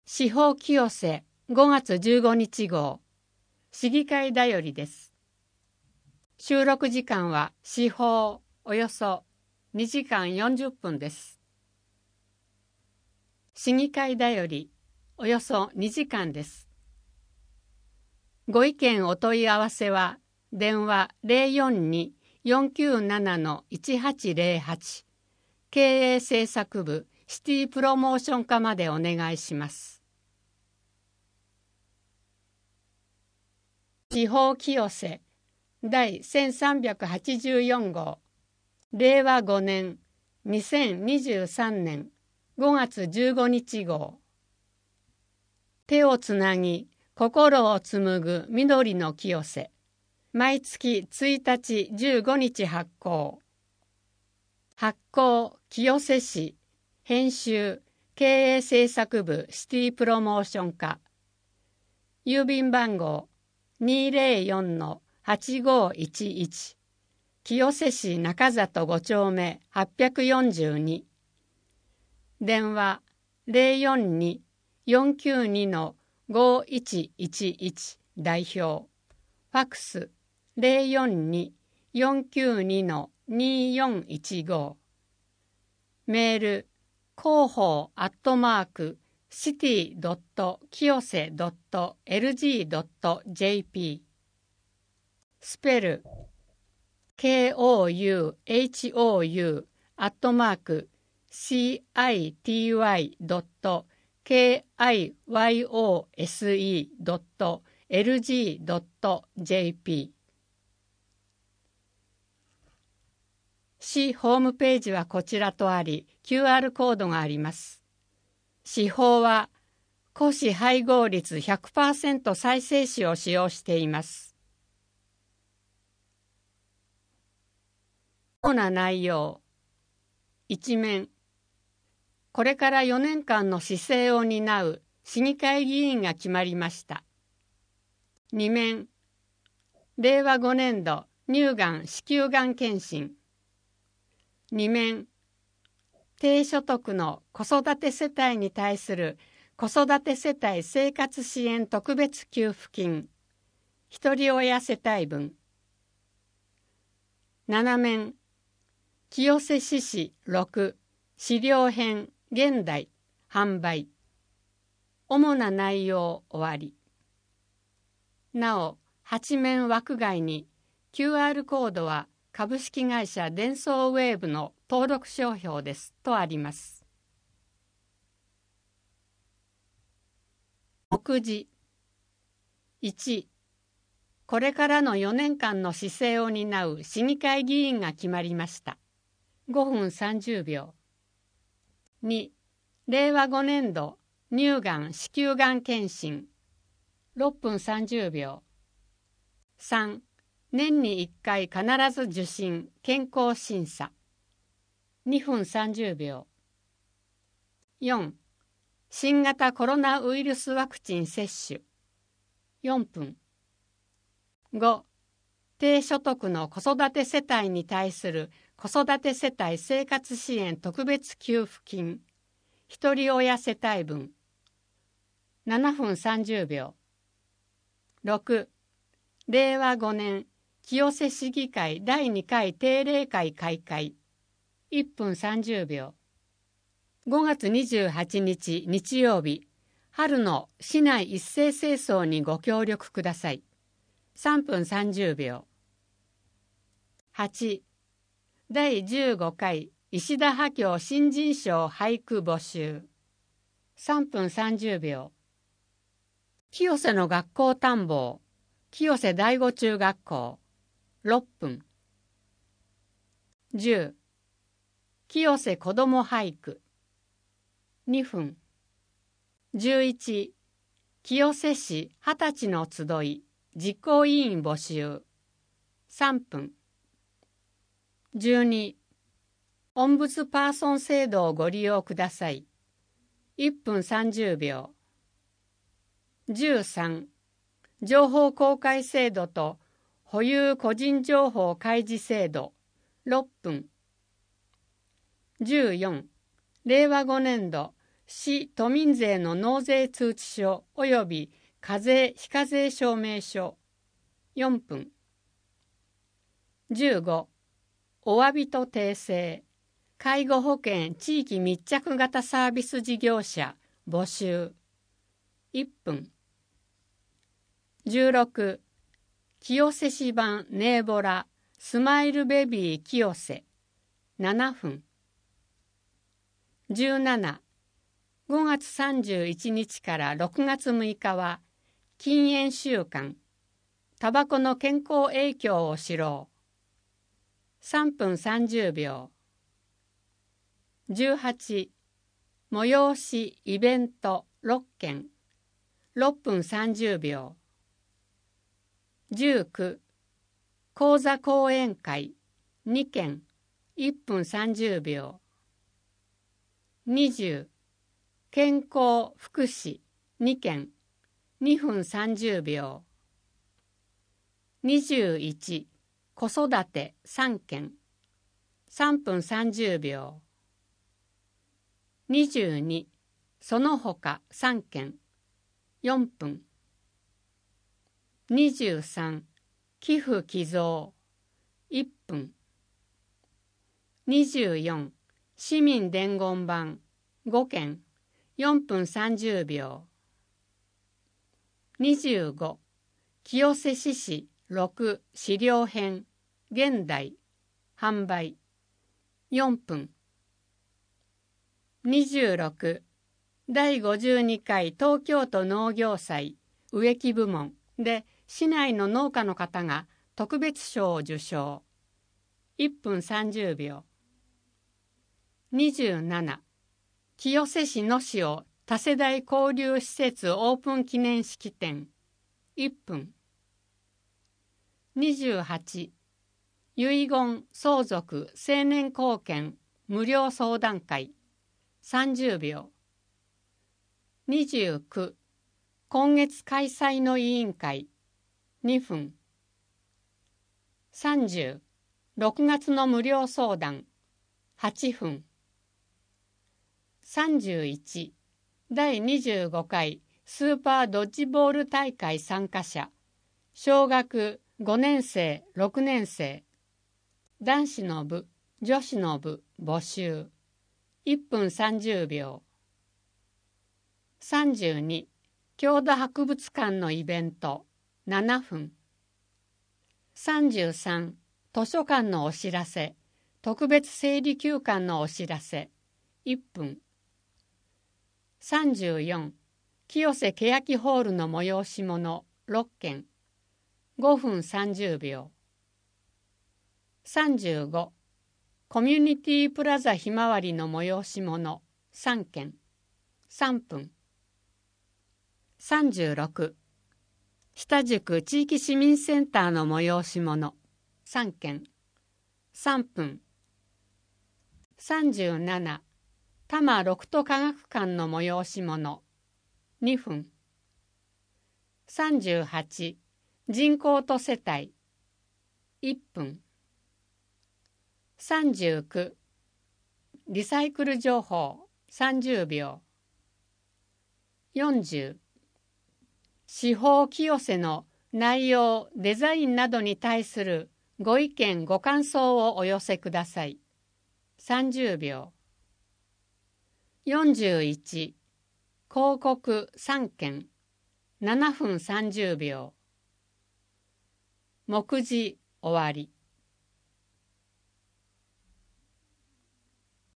司法清瀬5月15日号市議会だよりです。収録時間は司法およそ2時間40分です。市議会だよりおよそ2時間です。ご意見お問い合わせは電話 042-497-1808 経営政策部シティプロモーション課までお願いします。司法清瀬第1384号令和5年2023年5月15日号手をつなぎ心を紡ぐ緑の清瀬毎月1日15日発行清瀬市編集経営政策部シティプロモーション課郵便番号204-8511清瀬市中里5丁目842電話042-492-5111代表ファクス042-492-2415メール広報city.kiyose.lg.jp スペル kouyu.city.kiyose.lg.jp 市ホームページはこちらとあり QR コードがあります。司法は古紙配合率 100% 再生紙を使用しています。主な内容1面これから4年間の市政を担う市議会議員が決まりました。2面令和5年度乳がん子宮がん検診2面低所得の子育て世帯に対する子育て世帯生活支援特別給付金ひとり親世帯分7面清瀬市史6資料編現代販売主な内容終わりなお8面枠外に QR コードは株式会社デンソーウェーブの登録商標ですとあります。目次1これからの4年間の市政を担う市議会議員が決まりました。5分30秒2令和5年度乳がん子宮がん検診6分30秒3年に1回必ず受診健康審査2分30秒4新型コロナウイルスワクチン接種4分5低所得の子育て世帯に対する子育て世帯生活支援特別給付金ひとり親世帯分7分30秒6令和5年清瀬市議会第2回定例会開会1分30秒5月28日日曜日春の市内一斉清掃にご協力ください3分30秒8第15回石田波郷新人賞俳句募集3分30秒清瀬の学校探訪清瀬第五中学校6分10清瀬子ども俳句2分11清瀬市20歳の集い実行委員募集3分12オンブツパーソン制度をご利用ください1分30秒13情報公開制度と保有個人情報開示制度6分14令和5年度市都民税の納税通知書及び課税非課税証明書4分。15、お詫びと訂正、介護保険地域密着型サービス事業者募集1分。16、清瀬市版ネーボラスマイルベビー清瀬7分。17、5月31日から6月6日は禁煙週間、タバコの健康影響を知ろう3分30秒。18、催しイベント6件6分30秒。19、講座講演会2件1分30秒。20、健康福祉2件2分30秒。21、子育て3件3分30秒。22、その他3件4分。23、寄付寄贈1分。24、市民伝言板5件4分30秒。25、清瀬市史6資料編現代販売4分。26、第52回東京都農業祭植木部門で市内の農家の方が特別賞を受賞1分30秒。27、清瀬市野市を多世代交流施設オープン記念式典1分。28、遺言相続成年後見無料相談会30秒。29、今月開催の委員会2分。30、6月の無料相談8分。31、第25回スーパードッジボール大会参加者小学5年生6年生男子の部女子の部募集1分30秒。32、郷土博物館のイベント7分。33、図書館のお知らせ特別整理休館のお知らせ1分。34、清瀬欅ホールの催し物6件5分30秒。35、コミュニティプラザひまわりの催し物3件3分。36、下宿地域市民センターの催し物3件3分。37、多摩六都科学館の催し物2分。38、人口と世帯1分。39、リサイクル情報30秒。40、司法清瀬の内容デザインなどに対するご意見ご感想をお寄せください30秒。41、広告3件7分30秒。目次終わり。